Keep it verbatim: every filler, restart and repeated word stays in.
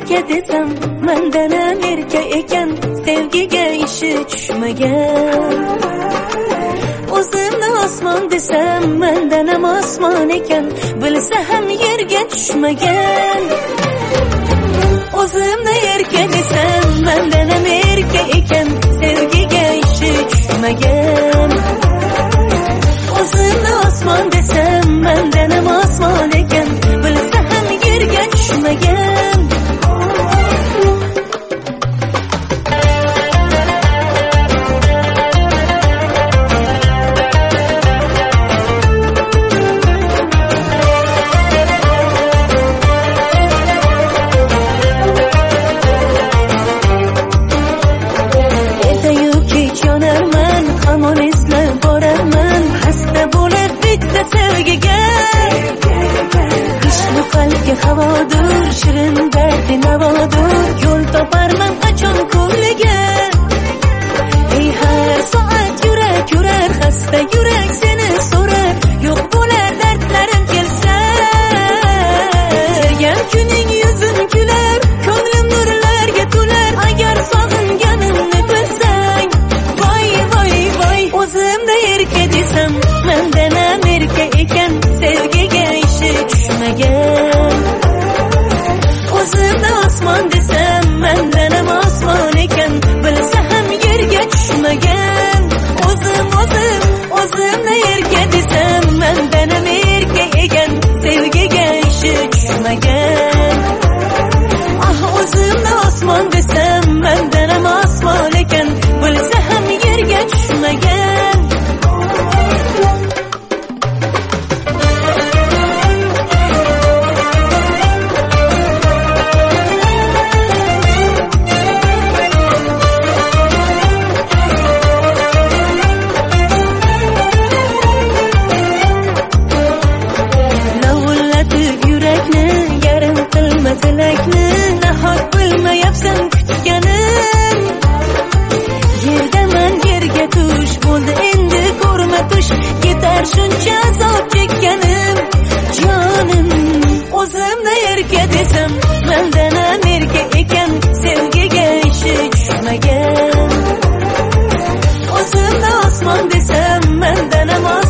erka desam mendan ham erka ekan, sevgiga ishi tushmagan. O'zimni osmon desam mendan ham osmon ekan, bilsa ham yerga tushmagan. O'zimni erka desam mendan ham erka ekan, sevgiga ishi tushmagan. O'zimni osmon desam mendan ham osmon ekan, bilsa ham yerga tushmagan. Hamon eslab boraman, xasta bo'lib bitta sevgiga. Ishni qalbga havodir, shirin dardi navodir, yo'l toparman qachon ko'ngliga. Ey har soat yurak yurar, xasta yurak seni so'rar, yo'q bo'lar dardlarim kelsa. Sevgan kuning yuzim kular, ko'nglim nurlarga to'lar, agar sog'inganimni bilsang. Voy voy voy, o'zimda erka desam mendan ham erka ekan, sevgiga ishi tushmagan. O'zimda osmon desam mendan ham osmon ekan, bilsa ham yerga tushmagan. O'zim o'zim o'zimda erka desam mendan ham erka ekan, sevgiga ishi tushmagan. Ah, o'zimda osmon desam mendan ham osmon ekan, bilsa ham yerga tushmagan. Lavullatib yurakni, yarim qilma tilakni, nahot bilmayapsan kutganim. Yerdaman yerga tush, bo'ldi endi ko'rma tush, ketar shuncha azob chekkanim. Jonim, o'zimda erka desam mendan ham erka ekan, sevgiga ishi tushmagan. O'zimda osmon desam mendan ham